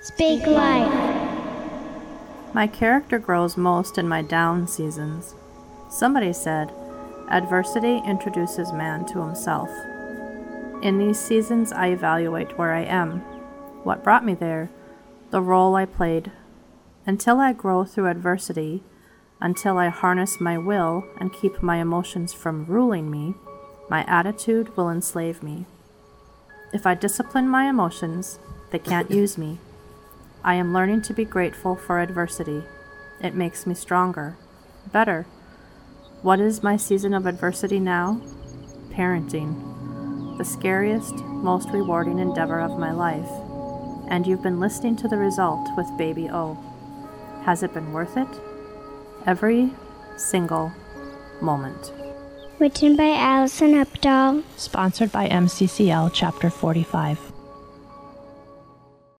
Speak life. My character grows most in my down seasons. Somebody said, adversity introduces man to himself. In these seasons, I evaluate where I am, what brought me there, the role I played. Until I grow through adversity, until I harness my will and keep my emotions from ruling me, my attitude will enslave me. If I discipline my emotions, they can't use me. I am learning to be grateful for adversity. It makes me stronger, better. What is my season of adversity now? Parenting, the scariest, most rewarding endeavor of my life. And you've been listening to the result with Baby O. Has it been worth it? Every single moment. Written by Allison Updahl. Sponsored by MCCL Chapter 45.